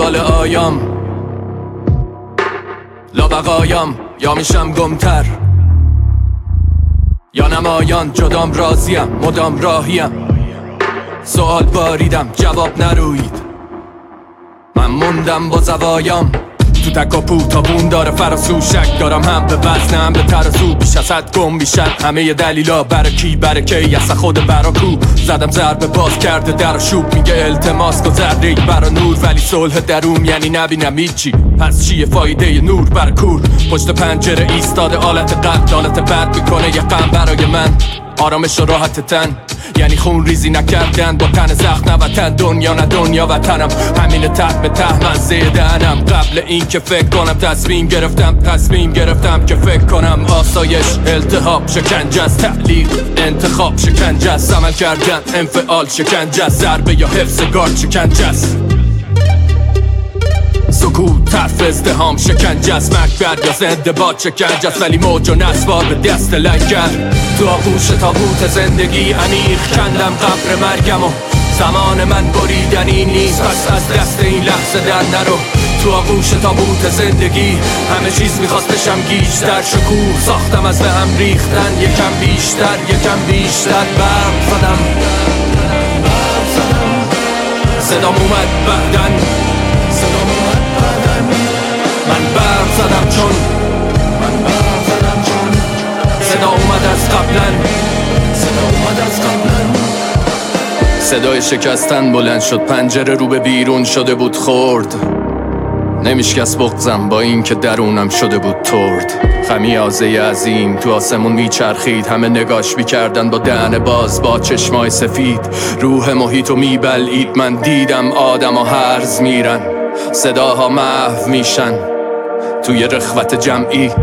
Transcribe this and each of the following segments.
دنبال آیام لابقایم، یا میشم گمتر یا نمایان، جدام راضیم مدام راهیم. سوال باریدم جواب نروید، من موندم با زوایم. تو تکاپو تابون داره فراسو، شک دارم هم به وزن هم به ترازو. بیش از حد گم بیشن همه دلیلا، برای کی برای کی اصلا خود براکو. زدم ضربه باز کرده در شوب، میگه التماس کن ذره برا نور. ولی صلح درون یعنی نبینم هیچی، پس چیه فایده نور بر کور. پشت پنجره ایستاده آلت قد، آلت بد میکنه یه غم برای من. آرامش و راحت تن یعنی خون ریزی نکردن با تن زخم، نه وطن دنیا نه دنیا وطنم. همین ته به ته من زیدنم. قبل این که فکر کنم تصمیم گرفتم که فکر کنم. آسایش التهاب شکنجه است، تعلیق انتخاب شکنجه است، عمل کردن انفعال شکنجه است، ضربه یا حفظ گارد شکنجه است. سکوت طرف ازدهام شکنجه است، مرگ بر یا زنده باد شکنجه است. ولی موج و نسوار به دست لنگر، تو آغوش تابوت زندگی عمیق کندم قبر مرگم و زمان من بریدنی نیست، پس از دست این لحظه در نرو. تو آغوش تابوت زندگی همه چیز میخواست بشم گیج، در شکوه ساختم از به هم ریختن. یکم بیشتر برق زدم، صدام اومد بعدن، من برق زدم چون صدا اومد از قبلن. صدای شکستن بلند شد، پنجره رو به بیرون شده بود خورد. نمیشکست بغضم با این که درونم شده بود ترد. خمیازه عظیم تو آسمون میچرخید، همه نگاش میکردن با دهن باز با چشمای سفید. روح محیطو میبلعید، من دیدم آدم ها هرز میرن، صداها محو میشن توی رخوت جمعی.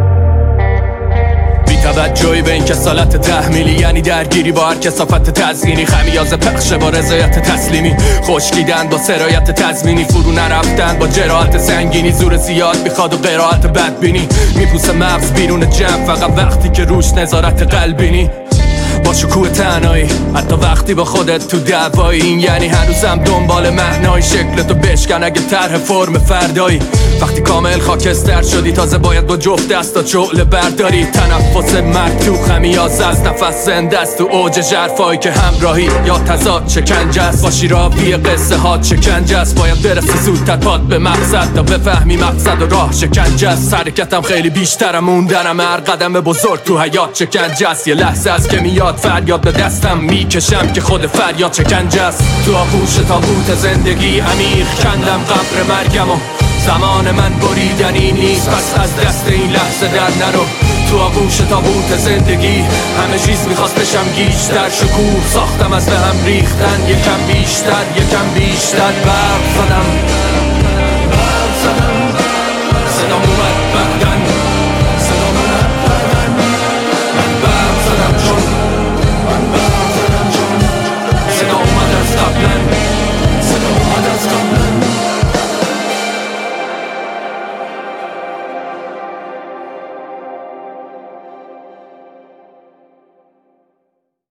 توجهی به این کسالت تحمیلی یعنی درگیری با هر کثافت تزیینی. خمیازه پخشه با رضایت تسلیمی، خشکیدن با سرایت تضمینی، فرو نرفتن با جراحت سنگینی. زور زیاد میخواد و قرائت بدبینی، میپوسه مغز بیرون جمع فقط وقتی که روش نظارت قلبینی. با شکوه تنهایی حتی وقتی با خودت تو دعوایی، این یعنی هنوزم دنبال معنای شکلتو بشکن اگه طرح فرم فردایی. وقتی کامل خاکستر شدی تازه باید با جفت دستا شعله برداری. تنفس مرگ تو خمیازه از نفس زنده است، تو اوج ژرفایی که همراهی یا تضاد شکنجه است. باشی راوی قصه ها شکنجه است، باید برسی زودتر پاد به مقصد تا بفهمی مقصد و راه شکنجه است. حرکتم خیلی بیشترم موندنم، هر قدم بزرگ تو حیات شکنجه است. یه لحظه از که میاد فریاد به دستم میکشم که خود فریاد شکنجه است. تو آغوش تابوت زندگی عمیق کندم قبر مرگم و زمان من بریدنی نیست، پس از دست این لحظه در نرو. تو آغوش تابوت زندگی همه چیز میخواست بشم گیج، در شکوه ساختم از به هم ریختن. یکم بیشتر برق زدم،